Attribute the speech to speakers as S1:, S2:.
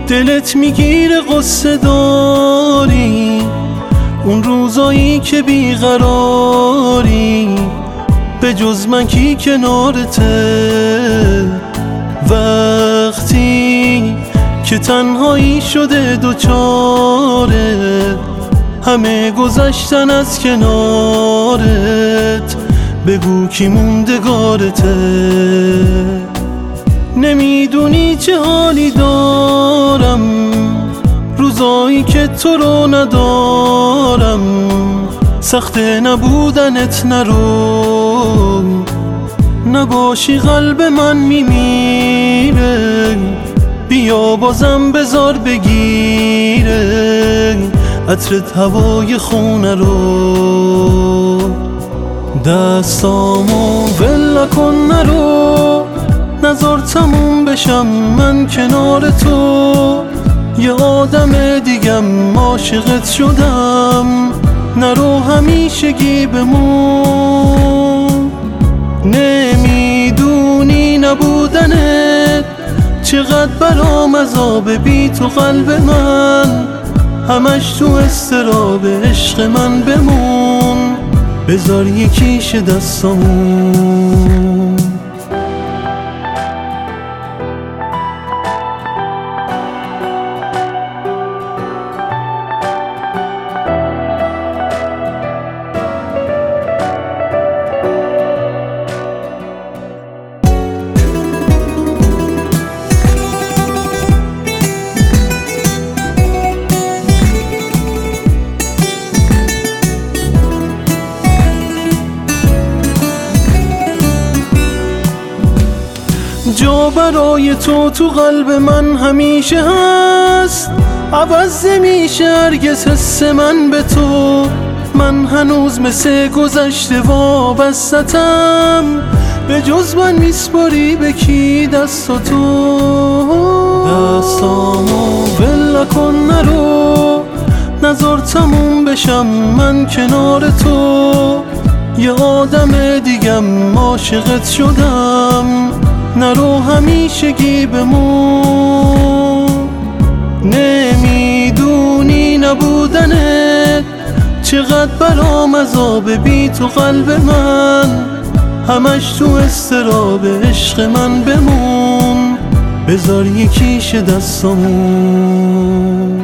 S1: دلت میگیره قصه داری، اون روزایی که بیقراری، به جز من کی کنارته؟ وقتی که تنهایی شده دوچاره، همه گذشتن از کنارت، بگو کی موندگارته؟ نمیدونی چه حالی دارم روزایی که تو رو ندارم، سخت نبودنت نرو، نباشی قلب من میمیره، بیا بازم بذار بگیره عطرت هوای خونه رو. دستامو ول نکن نرو، نذار تموم بشم من کنار تو، یه آدم دیگم عاشقت شدم، نرو همیشگی بمون. نمیدونی نبودنت چقدر برام عذابه، بی تو قلب من همش تو اضطراب، عشق من بمون، بذار یکیش دستامون. جا برای تو تو قلب من همیشه هست، عوض نمیشه هرگز حس من به تو. من هنوز مثل گذشته وابستم، به جز من میسپاری به کی دستاتو؟ دستامو ول نکن نرو، نذار تموم بشم من کنار تو، یه آدم دیگم عاشقت شدم، نرو همیشگی بمون. نمیدونی نبودنت چقدر برام عذابه، بی تو قلب من همش تو اضطراب، عشق من بمون، بذار یکیش دستامون.